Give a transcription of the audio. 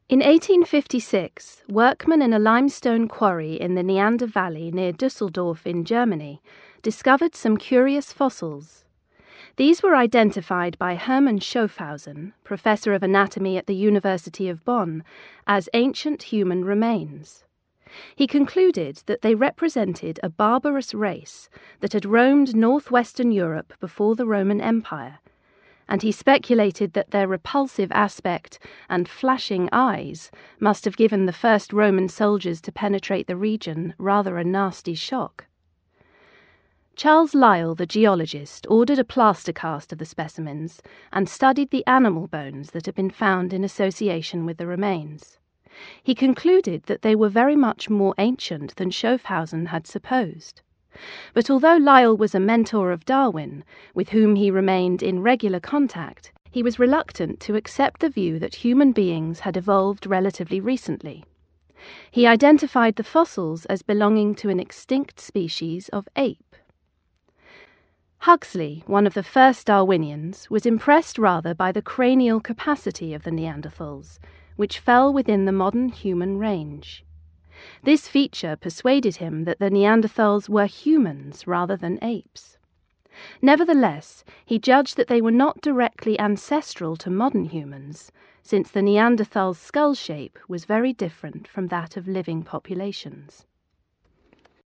In 1856, workmen in a limestone quarry in the Neander Valley near Düsseldorf in Germany discovered some curious fossils. These were identified by Hermann Schofhausen, professor of anatomy at the University of Bonn, as ancient human remains. He concluded that they represented a barbarous race that had roamed northwestern Europe before the Roman Empire, and he speculated that their repulsive aspect and flashing eyes must have given the first Roman soldiers to penetrate the region rather a nasty shock. Charles Lyell, the geologist, ordered a plaster cast of the specimens and studied the animal bones that had been found in association with the remains. He concluded that they were very much more ancient than Schofhausen had supposed. But although Lyell was a mentor of Darwin, with whom he remained in regular contact, he was reluctant to accept the view that human beings had evolved relatively recently. He identified the fossils as belonging to an extinct species of ape. Huxley, one of the first Darwinians, was impressed rather by the cranial capacity of the Neanderthals, which fell within the modern human range. This feature persuaded him that the Neanderthals were humans rather than apes. Nevertheless, he judged that they were not directly ancestral to modern humans, since the Neanderthals' skull shape was very different from that of living populations.